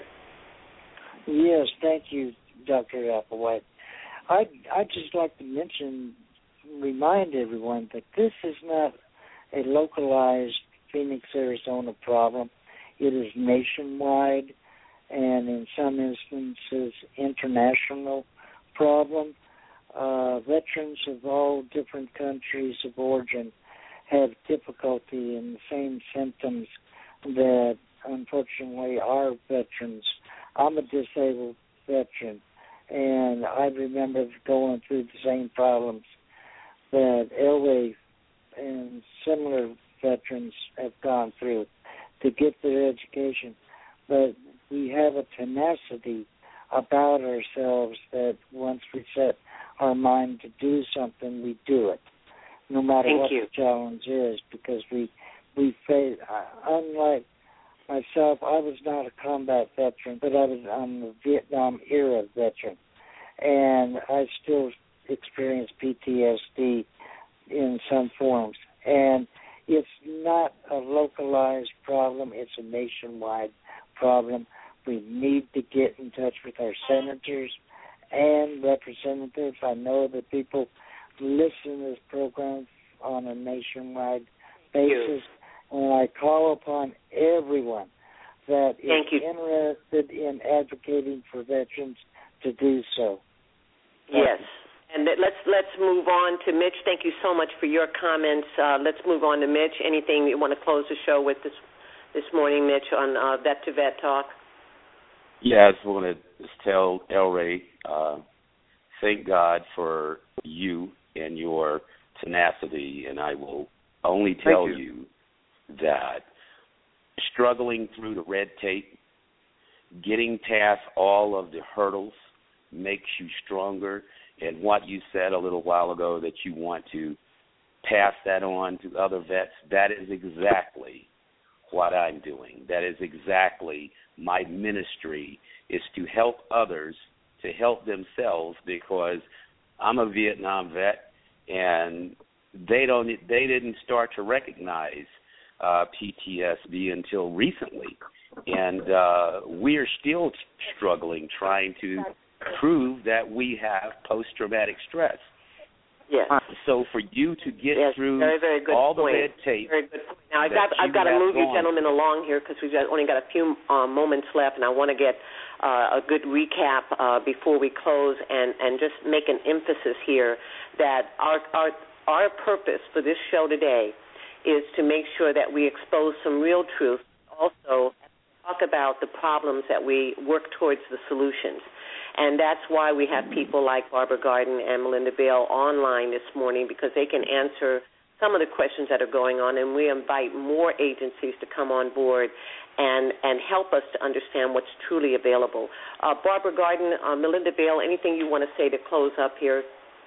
Yes, thank you, Doctor Applewhite. I'd, I'd just like to mention, remind everyone that this is not a localized Phoenix, Arizona problem. It is nationwide and in some instances international problem. Uh, veterans of all different countries of origin have difficulty in the same symptoms that, unfortunately, our veterans. I'm a disabled veteran, and I remember going through the same problems that Elway and similar veterans have gone through to get their education. But we have a tenacity about ourselves that once we set our mind to do something, we do it, no matter Thank what you. the challenge is, because we we face. Unlike myself, I was not a combat veteran, but I was I'm a Vietnam era veteran, and I still experience P T S D in some forms. And it's not a localized problem; it's a nationwide problem. We need to get in touch with our senators and representatives. I know that people listen to this program on a nationwide basis, and I call upon everyone that Thank is you. interested in advocating for veterans to do so. Yes. And let's let's move on to Mitch. Thank you so much for your comments. Uh, let's move on to Mitch. Anything you want to close the show with this this morning, Mitch, on uh, Vet to Vet Talk? Yeah, I just want to just tell Elray, uh, thank God for you and your tenacity, and I will only tell you. you that struggling through the red tape, getting past all of the hurdles makes you stronger. And what you said a little while ago, that you want to pass that on to other vets, that is exactly what I'm doing. That is exactly my ministry, is to help others to help themselves, because I'm a Vietnam vet, and they don't they didn't start to recognize uh, P T S D until recently, and uh, we're still struggling trying to prove that we have post-traumatic stress. Yes. So for you to get yes, through very, very good all point. the red tape. Very good point. Now, I've got, I've got to move you gentlemen along here because we've got, only got a few uh, moments left, and I want to get uh, a good recap uh, before we close, and, and just make an emphasis here that our, our, our purpose for this show today is to make sure that we expose some real truth, also talk about the problems that we work towards the solutions. And that's why we have people like Barbara Garden and Melinda Bale online this morning, because they can answer some of the questions that are going on, and we invite more agencies to come on board and, and help us to understand what's truly available. Uh, Barbara Garden, uh, Melinda Bale, anything you want to say to close up here?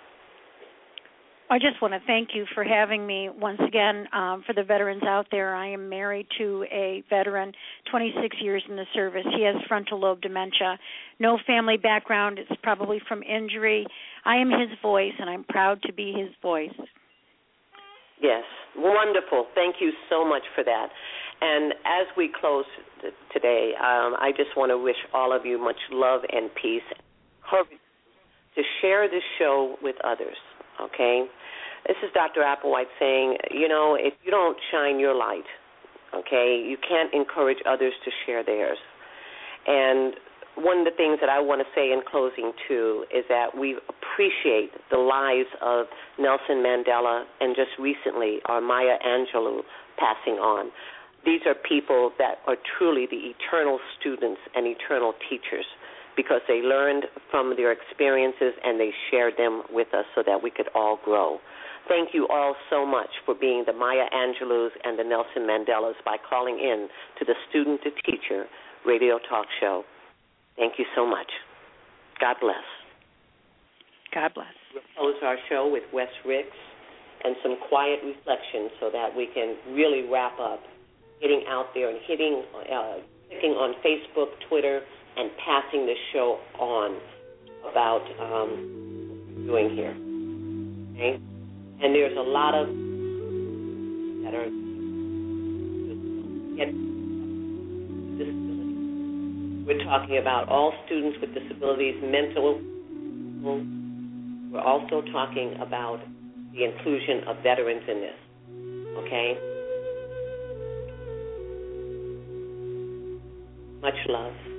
I just want to thank you for having me once again. Um, for the veterans out there, I am married to a veteran, twenty-six years in the service. He has frontal lobe dementia. No family background. It's probably from injury. I am his voice, and I'm proud to be his voice. Yes, wonderful. Thank you so much for that. And as we close t- today, um, I just want to wish all of you much love and peace. To share this show with others. Okay, this is Doctor Applewhite saying, you know, if you don't shine your light, okay, you can't encourage others to share theirs. And one of the things that I want to say in closing, too, is that we appreciate the lives of Nelson Mandela and just recently our Maya Angelou passing on. These are people that are truly the eternal students and eternal teachers, because they learned from their experiences and they shared them with us so that we could all grow. Thank you all so much for being the Maya Angelou's and the Nelson Mandelas by calling in to the Student to Teacher radio talk show. Thank you so much. God bless. God bless. We'll close our show with Wes Ricks and some quiet reflection so that we can really wrap up getting out there and hitting, uh, clicking on Facebook, Twitter, and passing this show on about um, what we're doing here. Okay? And there's a lot of that are get disabilities. We're talking about all students with disabilities, mental. We're also talking about the inclusion of veterans in this. Okay? Much love.